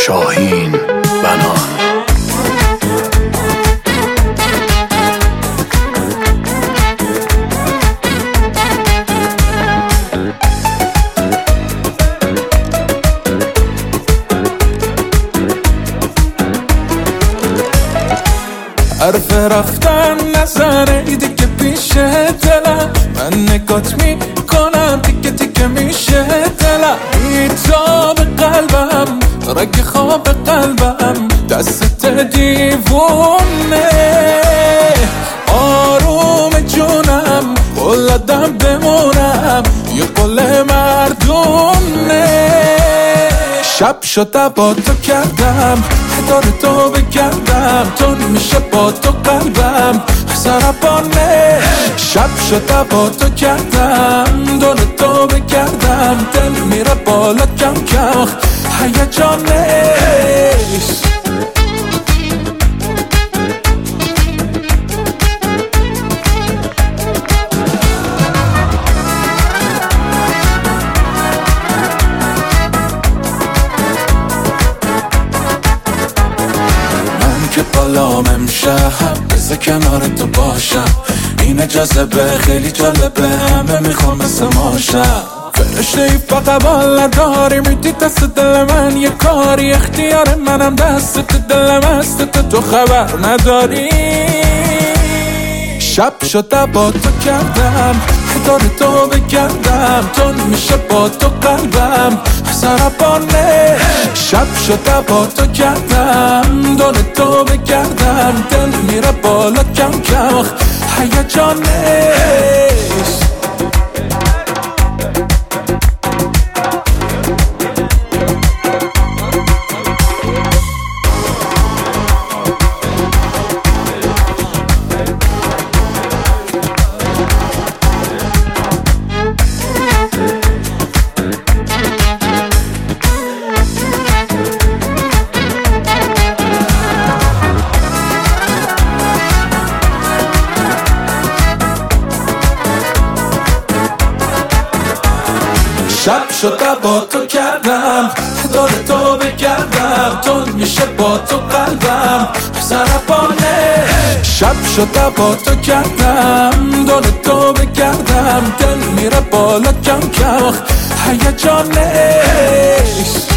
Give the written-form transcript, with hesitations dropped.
شاهین بنان. حرف رفتن نزنه دیگه پیش دلم، من نگات میکنم دیگه دیگه میشه دلم. بیتاب قلبم رگ خواب قلبم دست دیوونه، آروم جونم قلدم بمونم یه قل مردونه. شب شده با تو کردم دور تو بگردم، تو میشه با تو قلبم سرپانه. شب شده با تو کردم دور تو بگردم، دل میره بالا کم کم هیجانه. که بالام امشب بذار کنار تو باشم، این جذبه خیلی جالبه، همه میخوام مثل ماشم. فرشته ای فقط بال نداری، میدی دست دل من یه کاری، اختیار منم دست دلم هست تو خبر نداری. شب شده با تو کردم دور تو بگردم، تو میشه با تو قلبم سرپانه. شب شده با تو کردم دور تو بگردم، دل میره بالا کم کم هیجانه. شب شده با تو کردم دور تو بگردم، تو میشه با تو قلبم سرپانه. شب شده با تو کردم دور تو بگردم، دل میره بالا کم کم هیجانه.